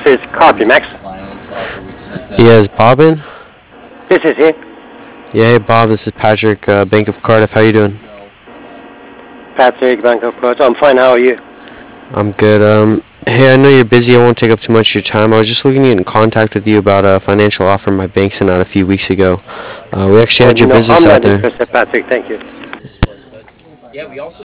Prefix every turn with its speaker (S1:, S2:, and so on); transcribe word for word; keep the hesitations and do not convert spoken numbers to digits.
S1: is Copy, Max.
S2: Yes, Bobbin?
S1: This is he.
S2: Yeah, hey Bob, this is Patrick, uh, Bank of Cardiff. How you doing?
S1: Patrick, Bank of Course. I'm fine, how are you?
S2: I'm good. Um, hey, I know you're busy. I won't take up too much of your time. I was just looking to get in contact with you about a financial offer my bank sent out a few weeks ago. Uh, we actually
S1: Well,
S2: had your
S1: no,
S2: business
S1: I'm
S2: out
S1: not
S2: there.
S1: interested, Patrick. Thank you.